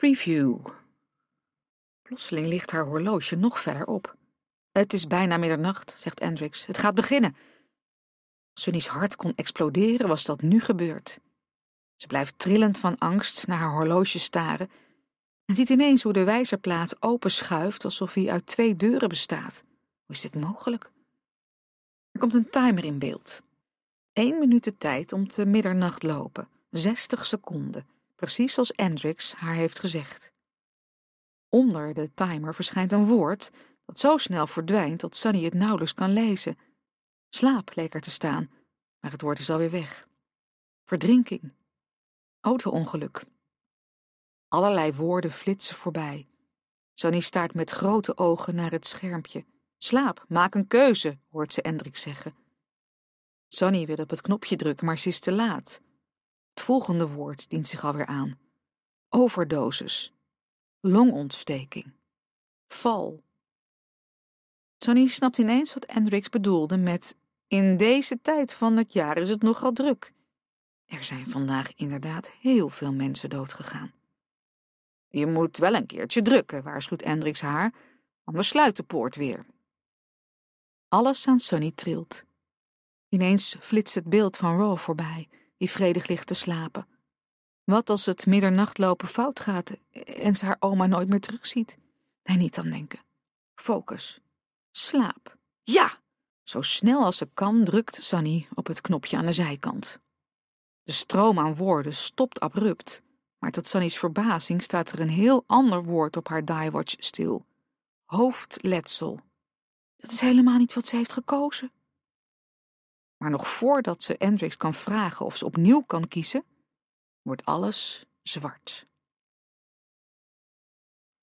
Preview. Plotseling ligt haar horloge nog verder op. Het is bijna middernacht, zegt Hendricks. Het gaat beginnen. Als Sunny's hart kon exploderen, was dat nu gebeurd. Ze blijft trillend van angst naar haar horloge staren en ziet ineens hoe de wijzerplaat openschuift alsof hij uit 2 deuren bestaat. Hoe is dit mogelijk? Er komt een timer in beeld. 1 minuut de tijd om te middernacht lopen. 60 seconden. Precies zoals Hendricks haar heeft gezegd. Onder de timer verschijnt een woord dat zo snel verdwijnt dat Sunny het nauwelijks kan lezen. Slaap leek er te staan, maar het woord is alweer weg. Verdrinking. Auto-ongeluk. Allerlei woorden flitsen voorbij. Sunny staart met grote ogen naar het schermpje. Slaap, maak een keuze, hoort ze Hendricks zeggen. Sunny wil op het knopje drukken, maar ze is te laat. Het volgende woord dient zich alweer aan. Overdosis. Longontsteking. Val. Sunny snapt ineens wat Hendricks bedoelde met: in deze tijd van het jaar is het nogal druk. Er zijn vandaag inderdaad heel veel mensen doodgegaan. Je moet wel een keertje drukken, waarschuwt Hendricks haar, anders sluit de poort weer. Alles aan Sunny trilt. Ineens flitst het beeld van Ro voorbij, die vredig ligt te slapen. Wat als het middernachtlopen fout gaat en ze haar oma nooit meer terugziet? Nee, niet aan denken. Focus. Slaap. Ja! Zo snel als ze kan drukt Sunny op het knopje aan de zijkant. De stroom aan woorden stopt abrupt, maar tot Sunny's verbazing staat er een heel ander woord op haar diewatch stil. Hoofdletsel. Dat is helemaal niet wat ze heeft gekozen. Maar nog voordat ze Hendricks kan vragen of ze opnieuw kan kiezen, wordt alles zwart.